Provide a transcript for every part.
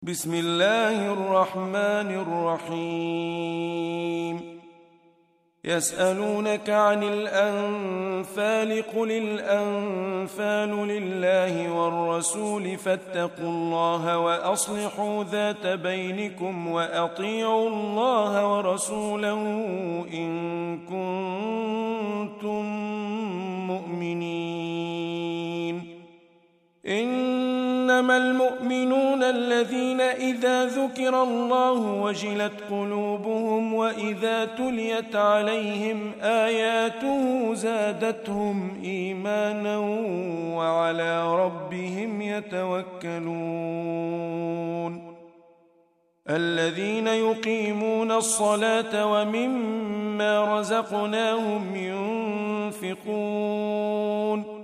بسم الله الرحمن الرحيم. يسألونك عن الأنفال قل الأنفال لله والرسول فاتقوا الله وأصلحوا ذات بينكم وأطيعوا الله ورسوله إن كنتم مؤمنين. إنما المؤمنون الذين إذا ذكر الله وجلت قلوبهم وإذا تليت عليهم آياته زادتهم إيمانا وعلى ربهم يتوكلون. الذين يقيمون الصلاة ومما رزقناهم ينفقون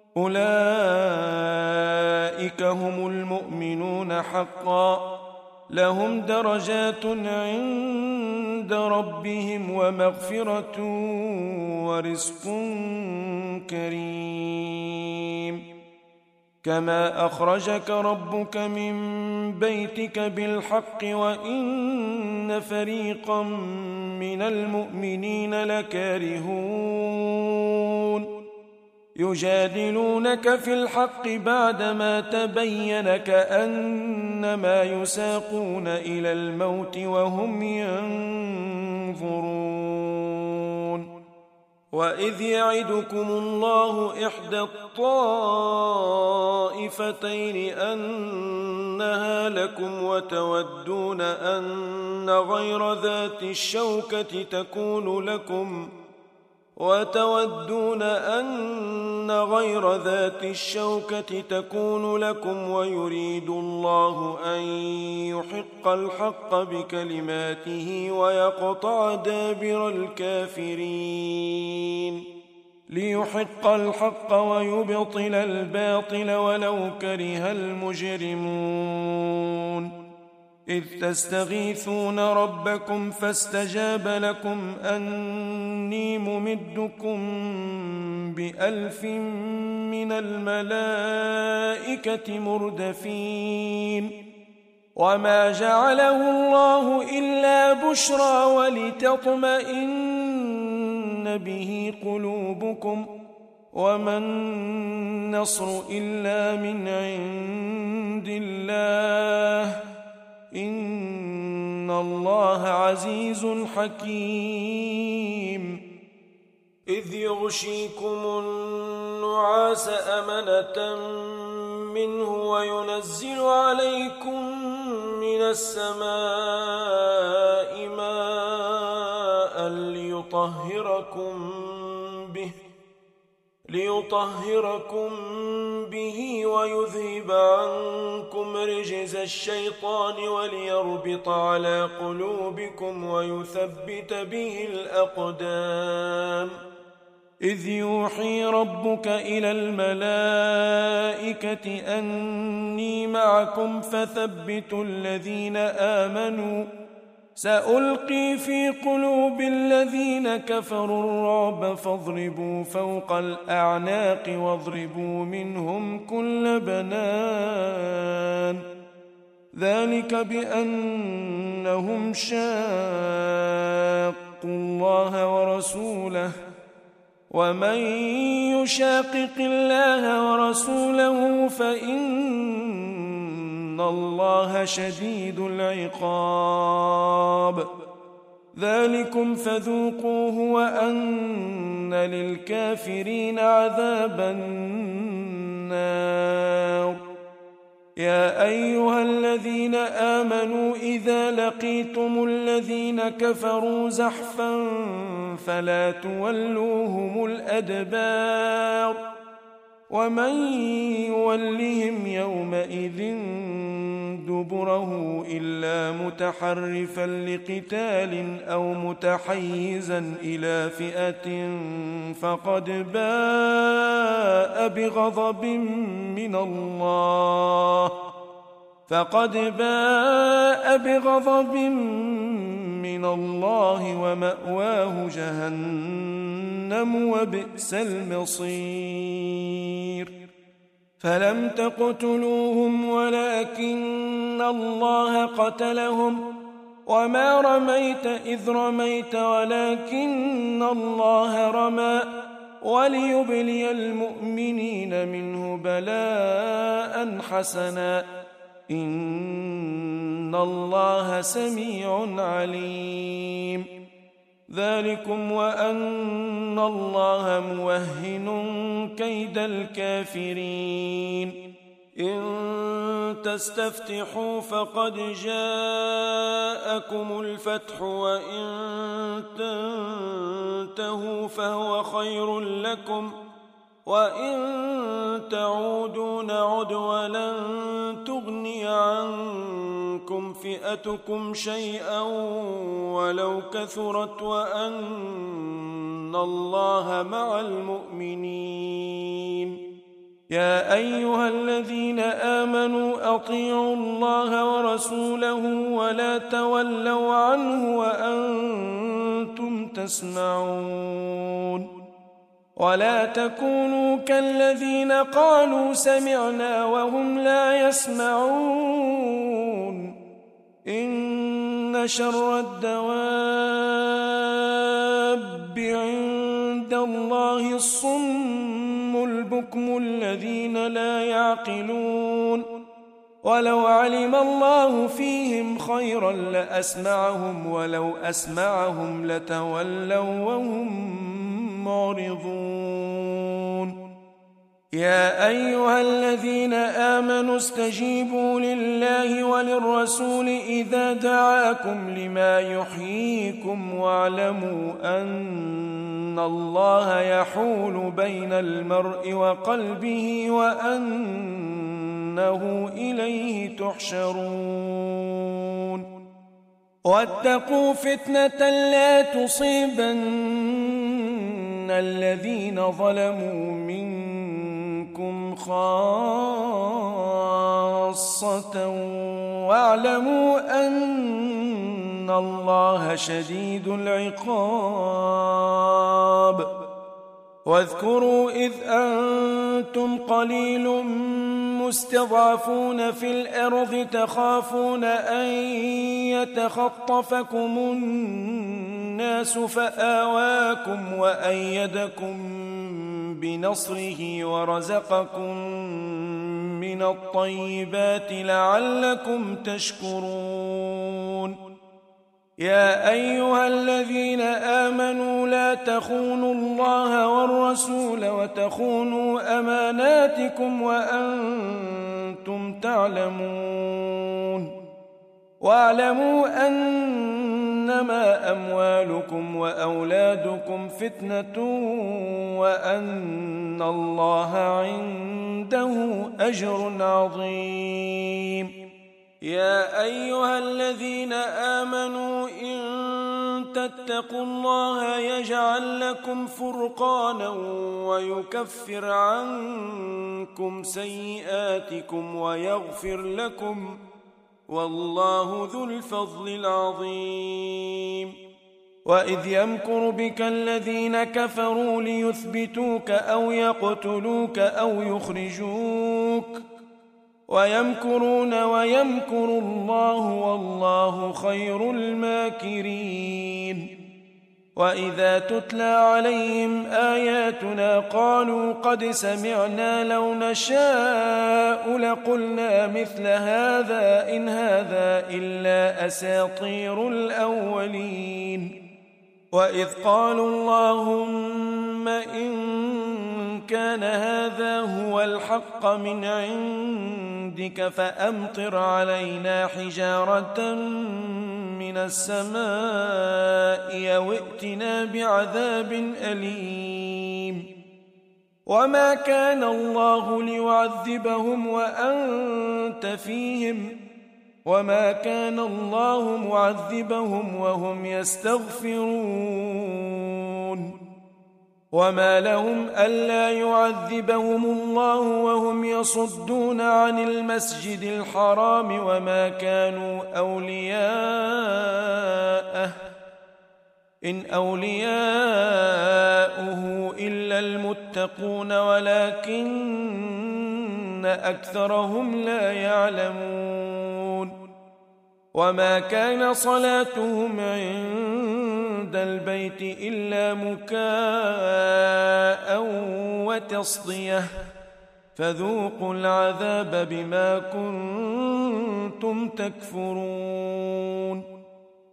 أولئك هم المؤمنون حقا لهم درجات عند ربهم ومغفرة ورزق كريم. كما أخرجك ربك من بيتك بالحق وإن فريقا من المؤمنين لكارهون يجادلونك في الحق بعدما تبين كأنما يساقون إلى الموت وهم ينظرون. وإذ يعدكم الله إحدى الطائفتين أنها لكم وتودون أن غير ذات الشوكة تكون لكم ويريد الله أن يحق الحق بكلماته ويقطع دابر الكافرين ليحق الحق ويبطل الباطل ولو كره المجرمون. إذ تستغيثون ربكم فاستجاب لكم أني ممدكم ب1000 من الملائكة مردفين. وما جعله الله إلا بشرى ولتطمئن به قلوبكم وما النصر إلا من عند الله إن الله عزيز حكيم. إذ يغشيكم النعاس أمنة منه وينزل عليكم من السماء ماء ليطهركم به ويذهب عنكم رجز الشيطان وليربط على قلوبكم ويثبت به الأقدام. إذ يوحي ربك إلى الملائكة أني معكم فثبتوا الذين آمنوا سألقي في قلوب الذين كفروا الرعب فاضربوا فوق الأعناق واضربوا منهم كل بنان. ذلك بأنهم شاقوا الله ورسوله ومن يشاقق الله ورسوله فإن الله شديد العقاب. ذلكم فذوقوه وأن للكافرين عذاب النار. يا أيها الذين آمنوا إذا لقيتم الذين كفروا زحفا فلا تولوهم الأدبار ومن يولهم يومئذ دبره إلا متحرفا لقتال أو متحيزا إلى فئة فقد باء بغضب من الله ومأواه جهنم وبئس المصير. فلم تقتلوهم ولكن الله قتلهم وما رميت إذ رميت ولكن الله رمى وليبلي المؤمنين منه بلاء حسنا إن الله سميع عليم ذلكم وأن الله موهن كيد الكافرين إن تستفتحوا فقد جاءكم الفتح وإن تنتهوا فهو خير لكم وإن تعودوا نعد ولن تغني عنكم فئتكم شيئا ولو كثرت وأن الله مع المؤمنين يا أيها الذين آمنوا أطيعوا الله ورسوله ولا تولوا عنه وأنتم تسمعون ولا تكونوا كالذين قالوا سمعنا وهم لا يسمعون إن شر الدواب عند الله الصم البكم الذين لا يعقلون ولو علم الله فيهم خيرا لأسمعهم ولو أسمعهم لتولوا وهم معرضون يا أيها الذين آمنوا استجيبوا لله وللرسول إذا دعاكم لما يحييكم واعلموا أن الله يحول بين المرء وقلبه وأنه إليه تحشرون واتقوا فتنة لا تصيبن الذين ظلموا منكم خاصة واعلموا أن الله شديد العقاب واذكروا إذ أنتم قليل مستضعفون في الأرض تخافون أن يتخطفكم الناس فآواكم وأيدكم بنصره ورزقكم من الطيبات لعلكم تشكرون يا أيها الذين آمنوا لا تخونوا الله والرسول وتخونوا أماناتكم وأنتم تعلمون واعلموا أنما أموالكم وأولادكم فتنة وأن الله عنده أجر عظيم يا أيها الذين آمنوا إن تتقوا الله يجعل لكم فرقانا ويكفر عنكم سيئاتكم ويغفر لكم والله ذو الفضل العظيم وإذ يمكر بك الذين كفروا ليثبتوك أو يقتلوك أو يخرجوك ويمكرون ويمكر الله والله خير الماكرين وإذا تتلى عليهم آياتنا قالوا قد سمعنا لو نشاء لقلنا مثل هذا إن هذا إلا أساطير الأولين وإذ قالوا اللهم إن كان هذا هو الحق من عندك فأمطر علينا حجارة من السماء أو ائتنا بعذاب أليم وما كان الله ليعذبهم وأنت فيهم وما كان الله معذبهم وهم يستغفرون وما لهم ألا يعذبهم الله وهم يصدون عن المسجد الحرام وما كانوا أولياءه إن أولياؤه إلا المتقون ولكن أكثرهم لا يعلمون وما كان صلاتهم عند البيت إلا مكاء وتصدية فذوقوا العذاب بما كنتم تكفرون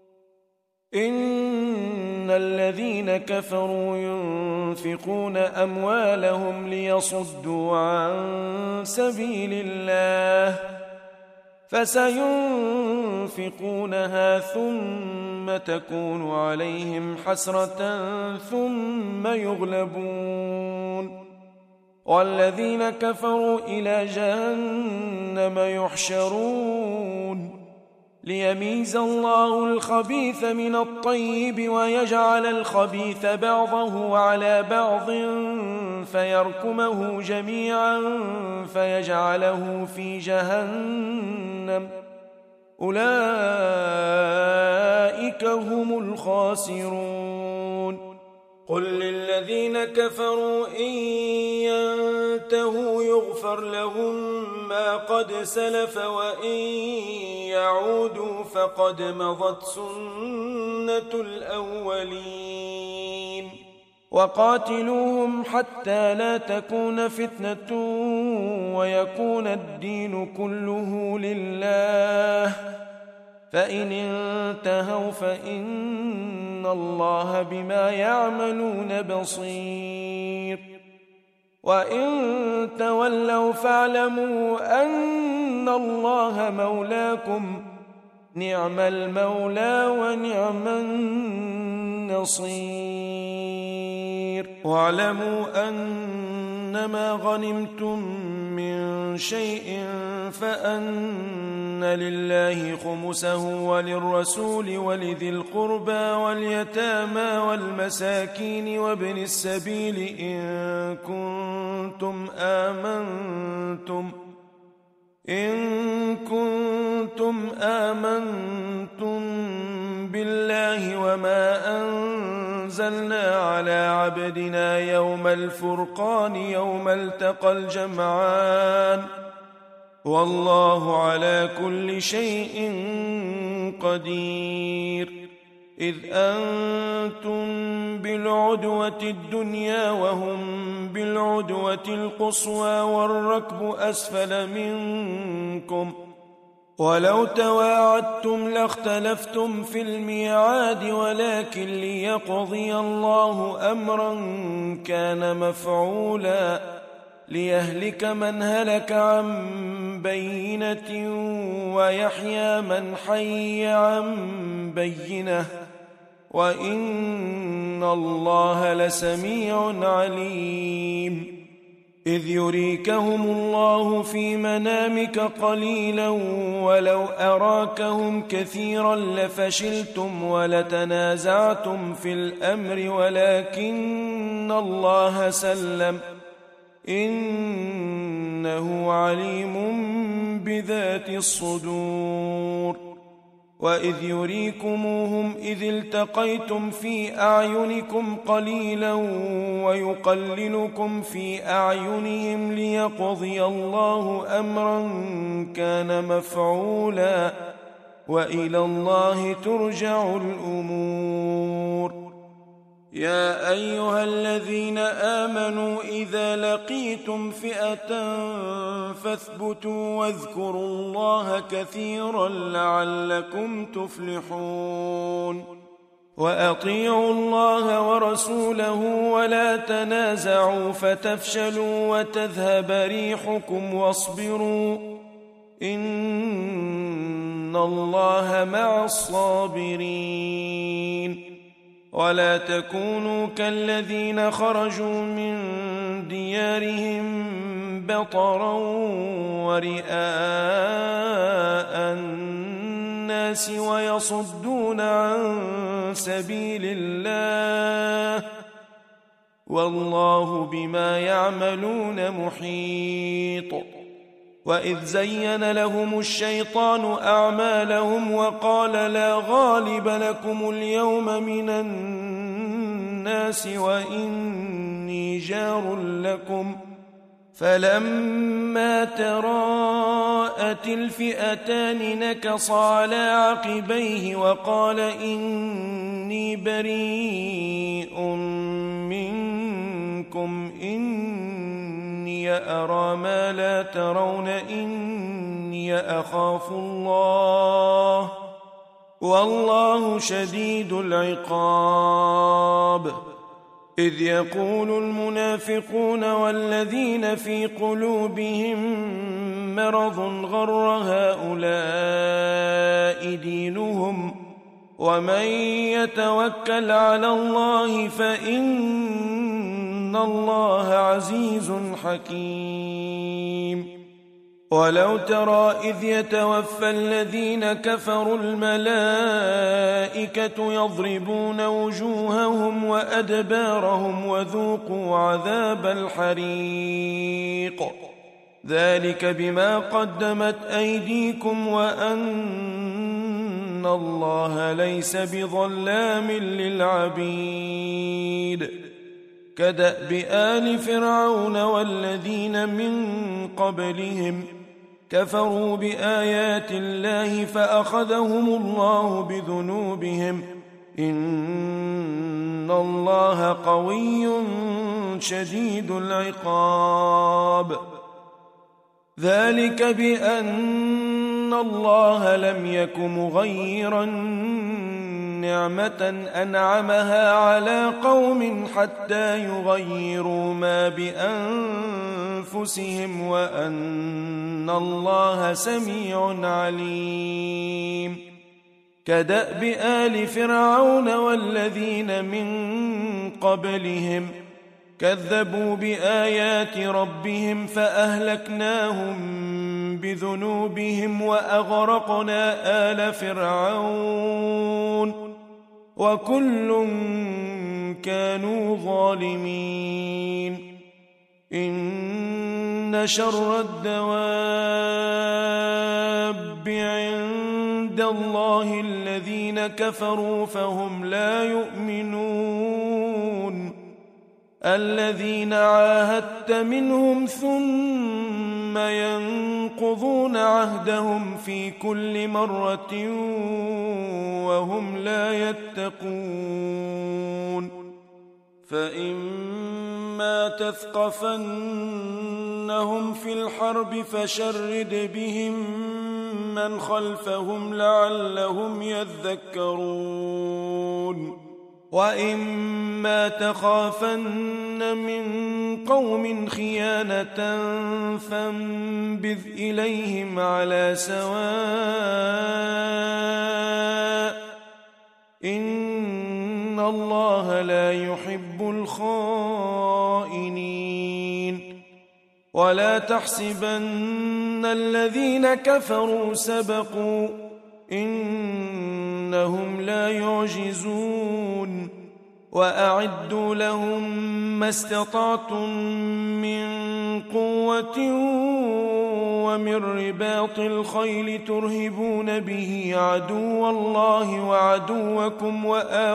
إن الذين كفروا ينفقون أموالهم ليصدوا عن سبيل الله فسينفقونها ثم تكون عليهم حسرة ثم يغلبون والذين كفروا إلى جهنم يحشرون ليميز الله الخبيث من الطيب ويجعل الخبيث بعضه على بعض فيركمه جميعا فيجعله في جهنم أولئك هم الخاسرون قل للذين كفروا إن ينتهوا يغفر لهم ما قد سلف وإن يعودوا فقد مضت سنة الأولين وقاتلوهم حتى لا تكون فتنة ويكون الدين كله لله فإن انتهوا فإن الله بما يعملون بصير وإن تولوا فاعلموا أن الله مولاكم نعم المولى ونعم النصير واعلموا أنما غنمتم من شيء فأن لله خمسه وللرسول ولذي القربى واليتامى والمساكين وابن السبيل إن كنتم آمنتم بالله وما أنزلنا على عبدنا يوم الفرقان يوم التقى الجمعان والله على كل شيء قدير إذ أنتم بالعدوة الدنيا وهم بالعدوة القصوى والركب أسفل منكم ولو تواعدتم لاختلفتم في الميعاد ولكن ليقضي الله أمرا كان مفعولا ليهلك من هلك عن بينة ويحيى من حي عن بينة وإن الله لسميع عليم إذ يريكهم الله في منامك قليلا ولو أراكهم كثيرا لفشلتم ولتنازعتم في الأمر ولكن الله سلم إنه عليم بذات الصدور وإذ يريكموهم إذ التقيتم في أعينكم قليلا ويقللكم في أعينهم ليقضي الله أمرا كان مفعولا وإلى الله ترجع الأمور يا أيها الذين آمنوا إذا لقيتم فئة فاثبتوا واذكروا الله كثيرا لعلكم تفلحون وأطيعوا الله ورسوله ولا تنازعوا فتفشلوا وتذهب ريحكم واصبروا إن الله مع الصابرين ولا تكونوا كالذين خرجوا من ديارهم بطرا ورئاء الناس ويصدون عن سبيل الله والله بما يعملون محيط وإذ زين لهم الشيطان أعمالهم وقال لا غالب لكم اليوم من الناس وإني جار لكم فلما تراءت الفئتان نكص على عقبيه وقال إني بريء منكم إني أرى ما لا ترون إني أخاف الله والله شديد العقاب. إذ يقول المنافقون والذين في قلوبهم مرض غر هؤلاء دينهم ومن يتوكل على الله فإن الله عزيز حكيم. ولو ترى إذ يتوفى الذين كفروا الملائكة يضربون وجوههم وأدبارهم وذوقوا عذاب الحريق ذلك بما قدمت أيديكم وأن الله ليس بظلام للعبيد. كدأب آل فرعون والذين من قبلهم كفروا بآيات الله فأخذهم الله بذنوبهم إن الله قوي شديد العقاب. ذلك بأن الله لم يك مغيرا نعمة أنعمها على قوم حتى يغيروا ما بأنفسهم وأن الله سميع عليم. كدأب آل فرعون والذين من قبلهم كذبوا بآيات ربهم فأهلكناهم بذنوبهم وأغرقنا آل فرعون وكل كانوا ظالمين. إن شر الدواب عند الله الذين كفروا فهم لا يؤمنون الذين عاهدت منهم ثم ينقضون عهدهم في كل مرة وهم لا يتقون. فإما تثقفنهم في الحرب فشرد بهم من خلفهم لعلهم يذكرون. وإما تخافن من قوم خيانة فانبذ إليهم على سواء إن الله لا يحب الخائنين. ولا تحسبن الذين كفروا سبقوا إنهم لا يعجزون. وأعدوا لهم ما استطعتم من قوة ومن رباط الخيل ترهبون به عدو الله وعدوكم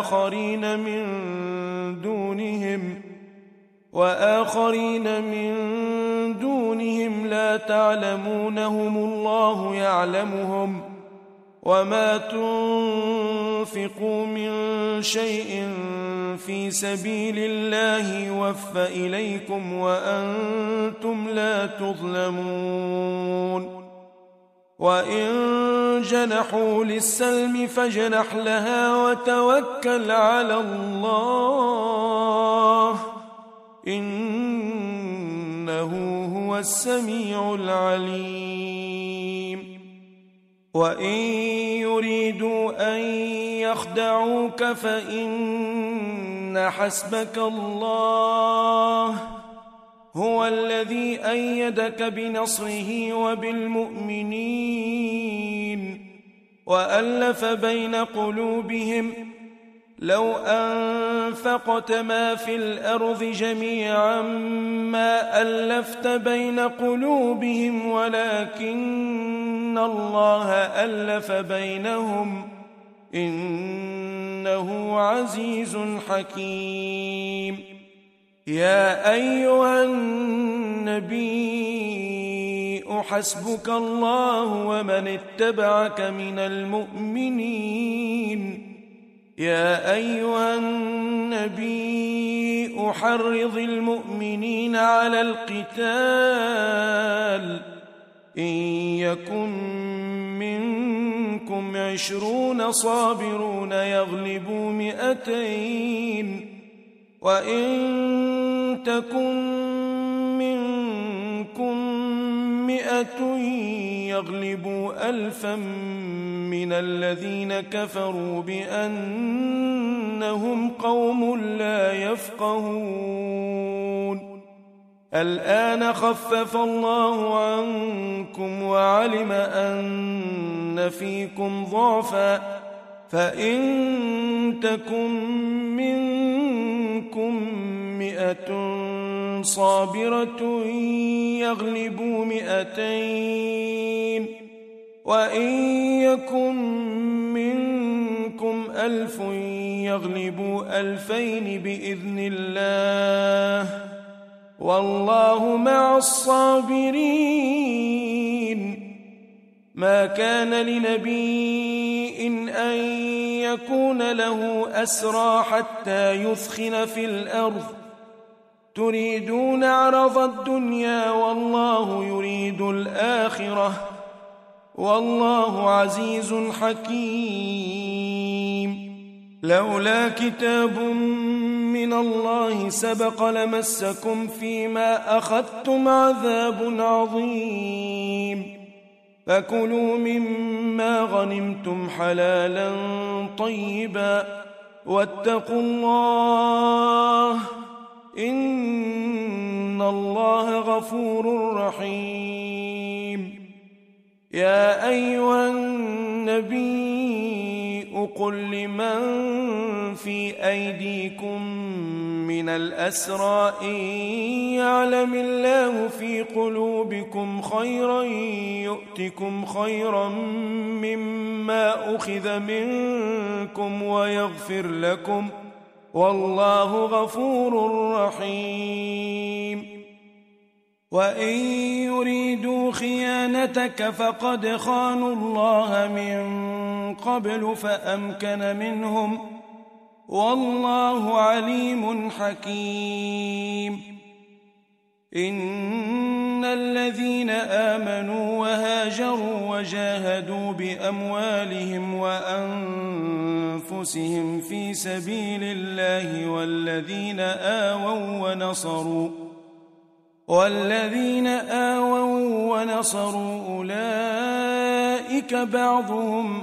وآخرين من دونهم لا تعلمونهم الله يعلمهم وما تنفقوا من شيء في سبيل الله يوفى إليكم وأنتم لا تظلمون. وإن جنحوا للسلم فاجنح لها وتوكل على الله إنه هو السميع العليم. وإن يريدوا أن يخدعوك فإن حسبك الله هو الذي أيدك بنصره وبالمؤمنين وألف بين قلوبهم لو أنفقت ما في الأرض جميعا ما ألفت بين قلوبهم ولكن الله ألف بينهم إنه عزيز حكيم. يا أيها النبي حسبك الله ومن اتبعك من المؤمنين يا أيها النبي حرض المؤمنين على القتال إن يكن منكم 20 صابرون يغلبوا 200 وإن تكن منكم 100 يغلبوا 1000 من الذين كفروا بأنهم قوم لا يفقهون الآن خفف الله عنكم وعلم أن فيكم ضعفا فإن تكن منكم 100 صابرة يغلبوا 200 وإن يكن منكم 1000 يغلبوا 2000 بإذن الله والله مع الصابرين ما كان لنبي أن يكون له أسرى حتى يثخن في الأرض تريدون عرض الدنيا والله يريد الآخرة والله عزيز حكيم لولا كتاب من الله سبق لمسكم فيما أخذتم عذاب عظيم فكلوا مما غنمتم حلالا طيبا واتقوا الله إن الله غفور رحيم يا أيها النبي قل لمن في أيديكم من الأسرى إن يعلم الله في قلوبكم خيرا يؤتكم خيرا مما أخذ منكم ويغفر لكم والله غفور رحيم وإن يريدوا خيانتك فقد خانوا الله من قبل فأمكن منهم والله عليم حكيم إن الذين آمنوا وهاجروا وجاهدوا بأموالهم وأنفسهم في سبيل الله والذين آووا ونصروا أولئك بعضهم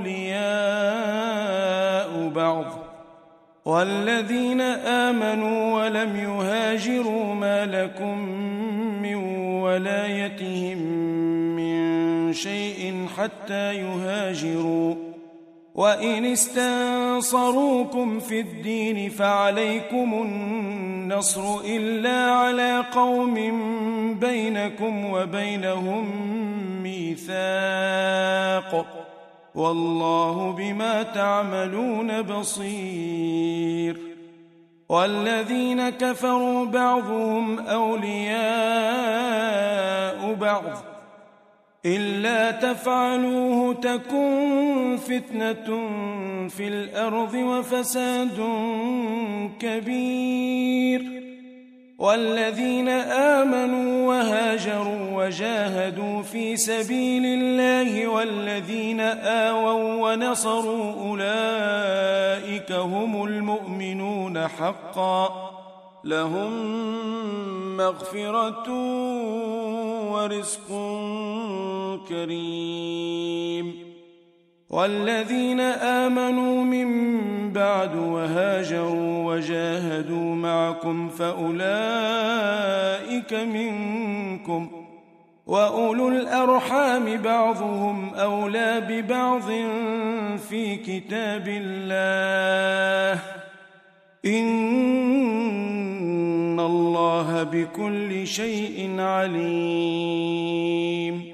أولياء بعض والذين آمنوا ولم يهاجروا ما لكم من ولايتهم من شيء حتى يهاجروا وإن استنصروكم في الدين فعليكم النصر إلا على قوم بينكم وبينهم ميثاق والله بما تعملون بصير والذين كفروا بعضهم أولياء بعض إلا تفعلوه تكن فتنة في الأرض وفساد كبير والذين آمنوا وهاجروا وجاهدوا في سبيل الله والذين آووا ونصروا أولئك هم المؤمنون حقا لهم مغفرة ورزق كريم والذين آمنوا من بعد وهاجروا وجاهدوا معكم فأولئك منكم وأولو الأرحام بعضهم أولى ببعض في كتاب الله إن الله بكل شيء عليم